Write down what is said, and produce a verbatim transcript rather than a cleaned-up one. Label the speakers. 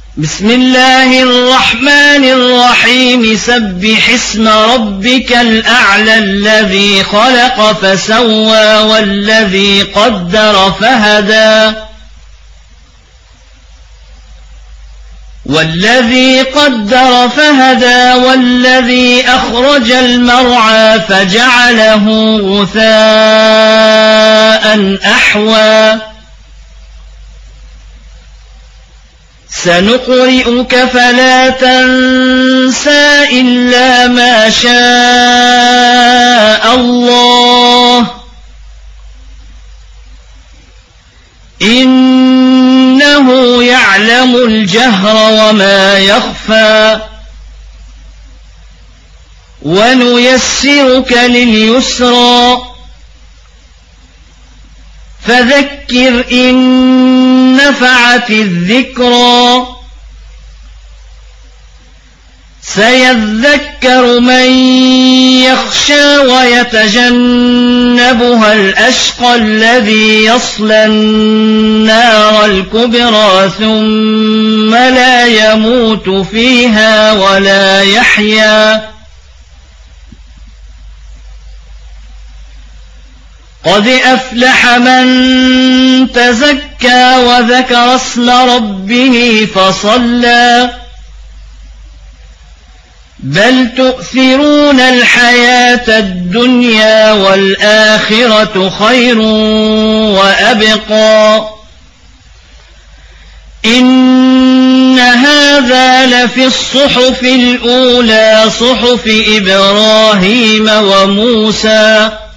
Speaker 1: بسم الله الرحمن الرحيم سبح اسم ربك الأعلى الذي خلق فسوى والذي قدر فهدى والذي قدر فهدى والذي أخرج المرعى فجعله غثاء أحوى سنقرئك فلا تنسى إلا ما شاء الله إنه يعلم الجهر وما يخفى ونيسرك لليسرى فذكر إن نفعت الذكرى سيذكر من يخشى ويتجنبها الأشقى الذي يصلى النار الكبرى ثم لا يموت فيها ولا يحيا قد أفلح من تزكى وذكر اسم ربه فصلى بل تؤثرون الحياة الدنيا والآخرة خير وأبقى إن هذا لفي الصحف الأولى صحف إبراهيم وموسى